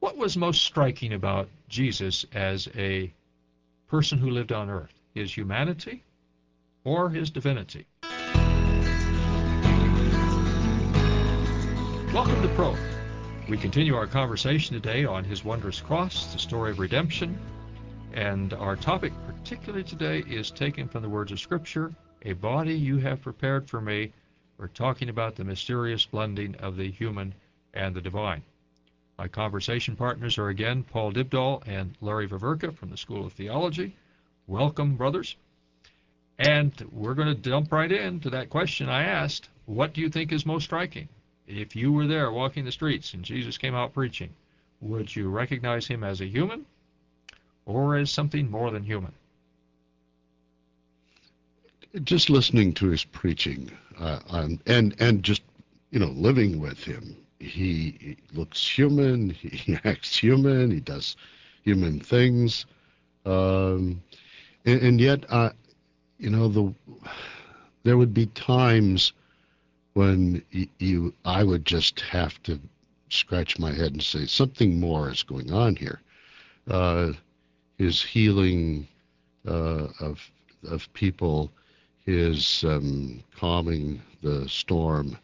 What was most striking about Jesus as a person who lived on earth? His humanity or his divinity? Welcome to Pro. We continue our conversation today on his wondrous cross, the story of redemption, and our topic particularly today is taken from the words of Scripture, a body you have prepared for me. We're talking about the mysterious blending of the human and the divine. My conversation partners are again Paul Dybdahl and Larry Vaverka from the School of Theology. Welcome, brothers. And we're going to jump right into that question I asked. What do you think is most striking? If you were there walking the streets and Jesus came out preaching, would you recognize him as a human or as something more than human? Just listening to his preaching and just, living with him, he looks human, he acts human, he does human things. And yet, there would be times when I would just have to scratch my head and say something more is going on here. His healing of people, his calming the storm,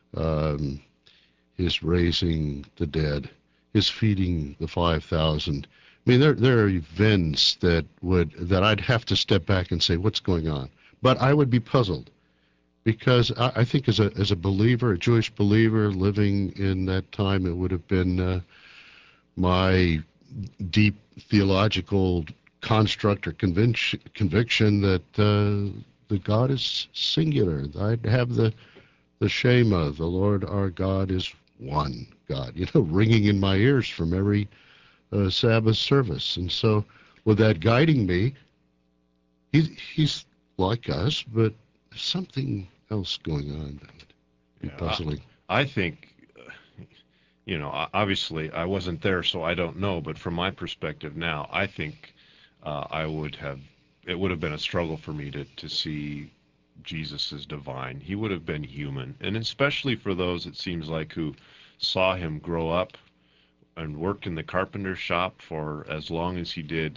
his raising the dead, his feeding the 5,000. I mean, there are events that I'd have to step back and say, what's going on? But I would be puzzled because I think as a believer, a Jewish believer living in that time, it would have been my deep theological construct or conviction that the God is singular. I'd have the Shema, the Lord our God is one God, ringing in my ears from every Sabbath service. And so with that guiding me, he's like us, but there's something else going on that would be puzzling. I think, obviously I wasn't there, so I don't know, but from my perspective now, I think it would have been a struggle for me to see Jesus as divine. He would have been human, and especially for those, it seems like, who saw him grow up and worked in the carpenter shop for as long as he did.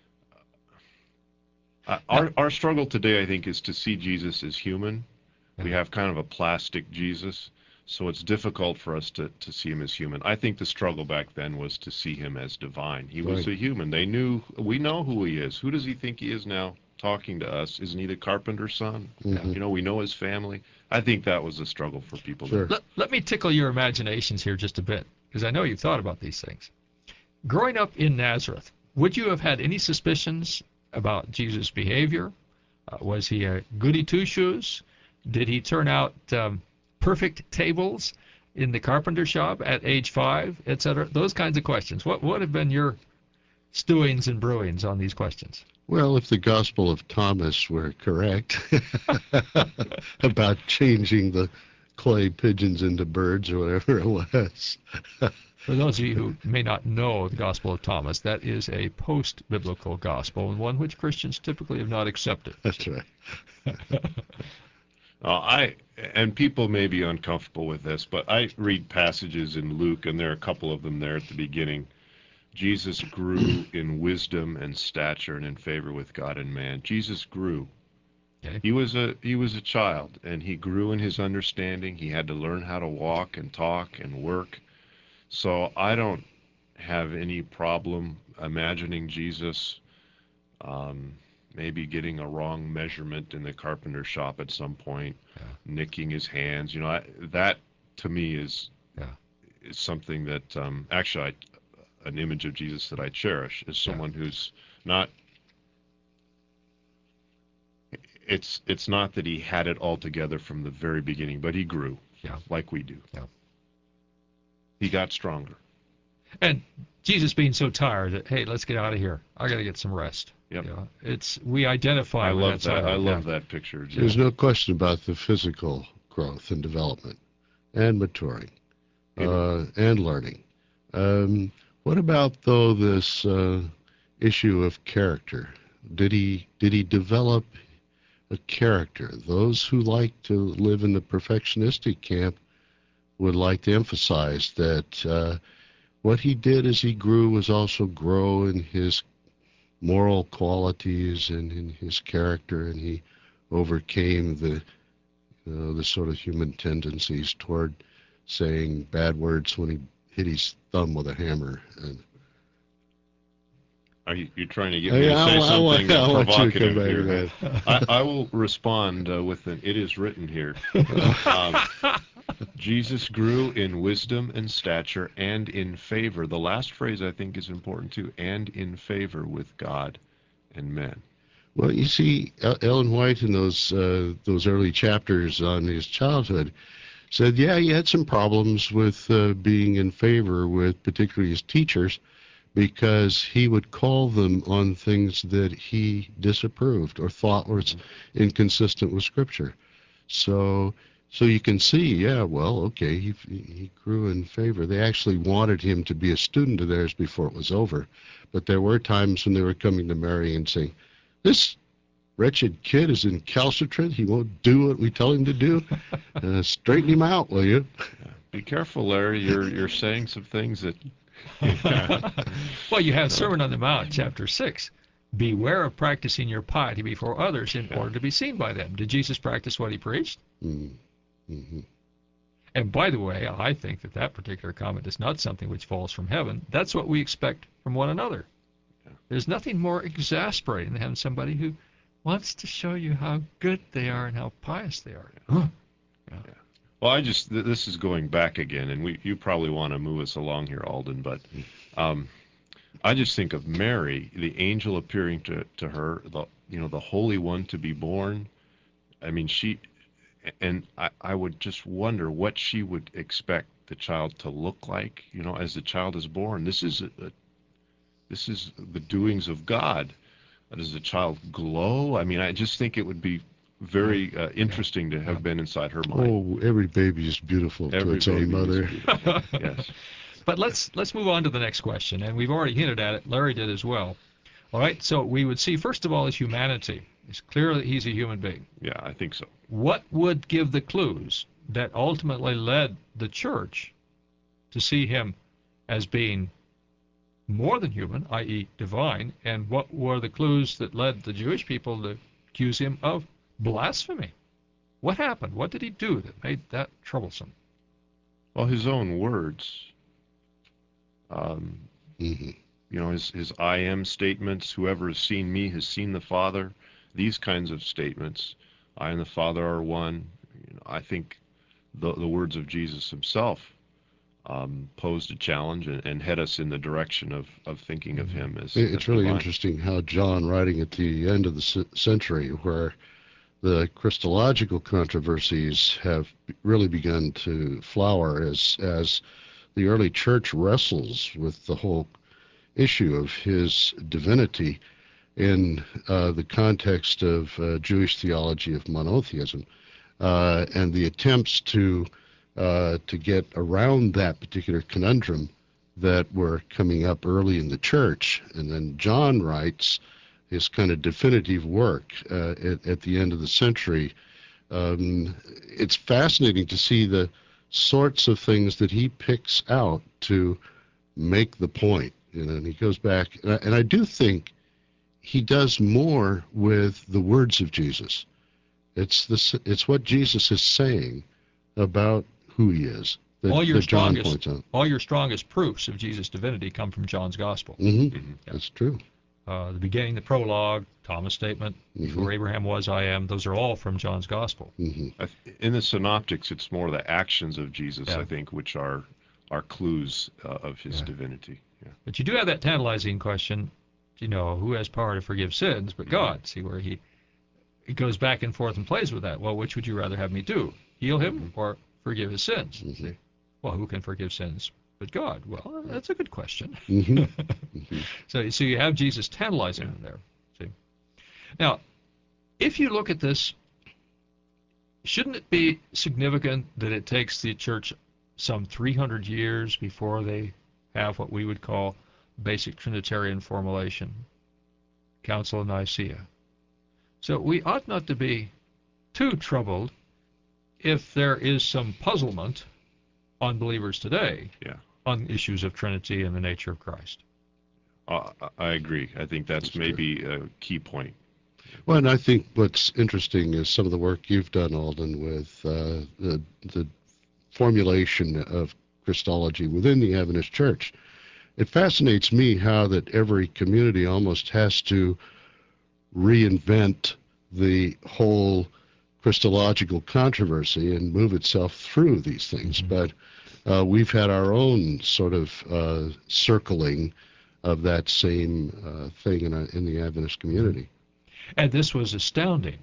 Our struggle today, I think, is to see Jesus as human. We have kind of a plastic Jesus, so it's difficult for us to see him as human. I think the struggle back then was to see him as divine. He was a human. We know who he is. Who does he think he is now talking to us? Isn't he the carpenter's son? Mm-hmm. We know his family. I think that was a struggle for people. Sure. Let me tickle your imaginations here just a bit, because I know you've thought about these things. Growing up in Nazareth, would you have had any suspicions about Jesus' behavior? Was he a goody two-shoes? Did he turn out perfect tables in the carpenter shop at age 5, etc.? Those kinds of questions. What would have been your stewings and brewings on these questions? Well, if the Gospel of Thomas were correct about changing the clay pigeons into birds or whatever it was. For those of you who may not know the Gospel of Thomas, that is a post-biblical gospel and one which Christians typically have not accepted. That's right. And people may be uncomfortable with this, but I read passages in Luke, and there are a couple of them there at the beginning. Jesus grew in wisdom and stature and in favor with God and man. Jesus grew. Okay. He was a child, and he grew in his understanding. He had to learn how to walk and talk and work. So I don't have any problem imagining Jesus maybe getting a wrong measurement in the carpenter shop at some point, nicking his hands. That to me is something that actually an image of Jesus that I cherish is someone who's not. It's not that he had it all together from the very beginning, but he grew, like we do. Yeah. He got stronger. And Jesus being so tired that, hey, let's get out of here. I got to get some rest. Yep. We identify with that side. I love that picture. There's no question about the physical growth and development and maturing and learning. What about, though, this issue of character? Did he develop a character? Those who like to live in the perfectionistic camp would like to emphasize that what he did as he grew was also grow in his moral qualities and in his character, and he overcame the sort of human tendencies toward saying bad words when he hit his thumb with a hammer. And Are you trying to get me to say something provocative here? I will respond with an "it is written" here. Jesus grew in wisdom and stature and in favor. The last phrase I think is important too, and in favor with God and men. Well, you see, Ellen White in those early chapters on his childhood said, yeah, he had some problems with being in favor with particularly his teachers, because he would call them on things that he disapproved or thought was inconsistent with Scripture. So you can see, yeah, well, okay, he grew in favor. They actually wanted him to be a student of theirs before it was over, but there were times when they were coming to Mary and saying, this wretched kid is incalcitrant. He won't do what we tell him to do. Straighten him out, will you? Be careful, Larry. You're saying some things that... Well, you have Sermon on the Mount, chapter 6. Beware of practicing your piety before others in order to be seen by them. Did Jesus practice what he preached? Mm-hmm. And by the way, I think that particular comment is not something which falls from heaven. That's what we expect from one another. There's nothing more exasperating than having somebody who wants to show you how good they are and how pious they are. Yeah. Well, this is going back again, and you probably want to move us along here, Alden, but I just think of Mary, the angel appearing to her, the Holy One to be born. I mean, I would just wonder what she would expect the child to look like, as the child is born. This is the doings of God. Does the child glow? I mean, I just think it would be very interesting to have been inside her mind. Oh, every baby is beautiful to its own mother. Yes. But let's move on to the next question, and we've already hinted at it. Larry did as well. All right, so we would see, first of all, his humanity. It's clear that he's a human being. Yeah, I think so. What would give the clues that ultimately led the church to see him as being more than human, i.e. divine, and what were the clues that led the Jewish people to accuse him of blasphemy? What happened? What did he do that made that troublesome? Well, his own words. His I am statements, whoever has seen me has seen the Father, these kinds of statements, I and the Father are one. I think the words of Jesus himself posed a challenge and head us in the direction of thinking of him as It's really divine. interesting how John, writing at the end of the century, where the Christological controversies have really begun to flower as the early church wrestles with the whole issue of his divinity in the context of Jewish theology of monotheism, and the attempts to get around that particular conundrum that were coming up early in the church. And then John writes his kind of definitive work at the end of the century. It's fascinating to see the sorts of things that he picks out to make the point. And he goes back, and I do think he does more with the words of Jesus. It's what Jesus is saying about who he is that John points out. All your strongest proofs of Jesus' divinity come from John's Gospel. Yeah. That's true. The beginning, the prologue, Thomas' statement, before Abraham was, I am, those are all from John's Gospel. In the Synoptics, it's more the actions of Jesus, I think, which are clues of his divinity. Yeah. But you do have that tantalizing question, who has power to forgive sins but God? See where he goes back and forth and plays with that. Well, which would you rather have me do? Heal him or forgive his sins? Well, who can forgive sins but God? Well, that's a good question. So you have Jesus tantalizing him there. See? Now, if you look at this, shouldn't it be significant that it takes the church some 300 years before they have what we would call basic Trinitarian formulation, Council of Nicaea? So we ought not to be too troubled if there is some puzzlement on believers today on issues of Trinity and the nature of Christ. I agree. I think that's maybe a key point. Well, and I think what's interesting is some of the work you've done, Alden, with the formulation of Christology within the Adventist Church. It fascinates me how that every community almost has to reinvent the whole Christological controversy and move itself through these things. Mm-hmm. But we've had our own sort of circling of that same thing in the Adventist community. And this was astounding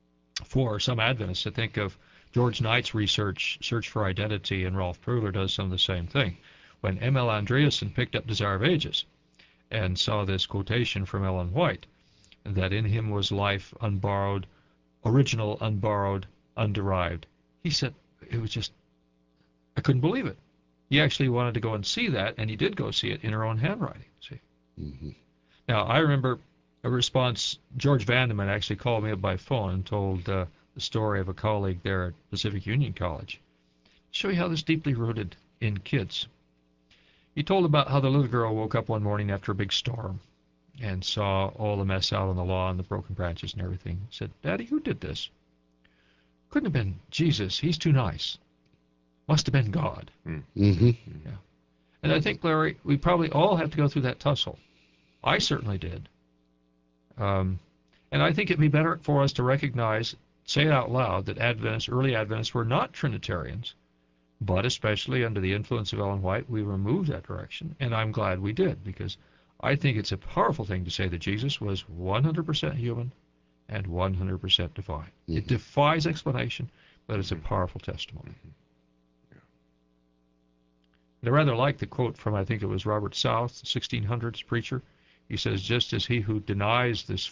for some Adventists to think of. George Knight's research, Search for Identity, and Rolf Prügler does some of the same thing. When M.L. Andreasen picked up Desire of Ages and saw this quotation from Ellen White, that in him was life unborrowed, original, unborrowed, underived, he said, it was just, I couldn't believe it. He actually wanted to go and see that, and he did go see it in her own handwriting. See. Mm-hmm. Now, I remember a response. George Vandeman actually called me up by phone and told the story of a colleague there at Pacific Union College. Show you how this is deeply rooted in kids. He told about how the little girl woke up one morning after a big storm and saw all the mess out on the lawn, the broken branches and everything. Said, Daddy, who did this? Couldn't have been Jesus. He's too nice. Must have been God. Mm-hmm. Yeah. And I think, Larry, we probably all have to go through that tussle. I certainly did. And I think it'd be better for us to recognize, say it out loud, that Adventists, early Adventists, were not Trinitarians, but especially under the influence of Ellen White, we removed that direction, and I'm glad we did, because I think it's a powerful thing to say that Jesus was 100% human and 100% divine. Mm-hmm. It defies explanation, but it's a powerful testimony. Mm-hmm. Yeah. And I rather like the quote from, I think it was Robert South, 1600s preacher. He says, just as he who denies this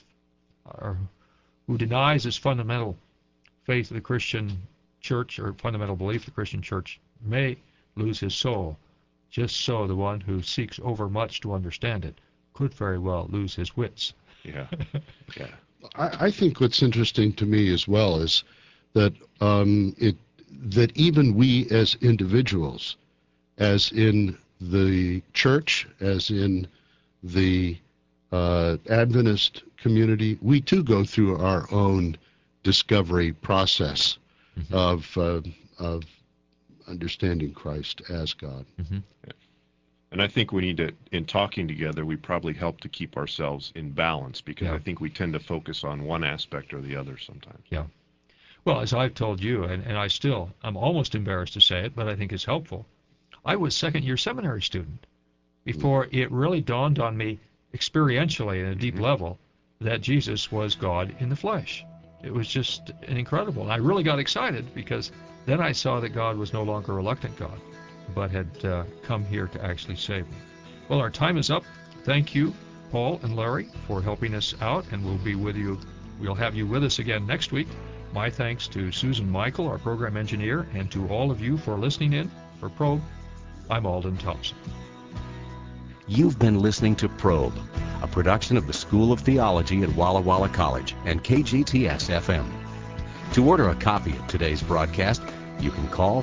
fundamental faith of the Christian church, or fundamental belief of the Christian church, may lose his soul, just so the one who seeks overmuch to understand it could very well lose his wits. Yeah. Yeah. I think what's interesting to me as well is that that even we as individuals, as in the church, as in the Adventist community, we too go through our own discovery process mm-hmm. of understanding Christ as God. Mm-hmm. Yeah. And I think we need to, in talking together, we probably help to keep ourselves in balance, because I think we tend to focus on one aspect or the other sometimes. Yeah. Well, as I've told you, and I'm almost embarrassed to say it, but I think it's helpful. I was second-year seminary student before it really dawned on me experientially at a deep level that Jesus was God in the flesh. It was just incredible. And I really got excited, because then I saw that God was no longer a reluctant God, but had come here to actually save me. Well, our time is up. Thank you, Paul and Larry, for helping us out, and we'll be with you. We'll have you with us again next week. My thanks to Susan Michael, our program engineer, and to all of you for listening in. For Probe, I'm Alden Thompson. You've been listening to Probe, a production of the School of Theology at Walla Walla College and KGTS-FM. To order a copy of today's broadcast, you can call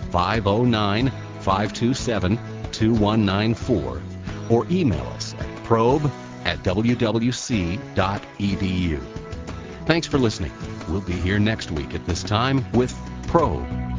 509-527-2194 or email us at probe@wwc.edu. Thanks for listening. We'll be here next week at this time with Probe.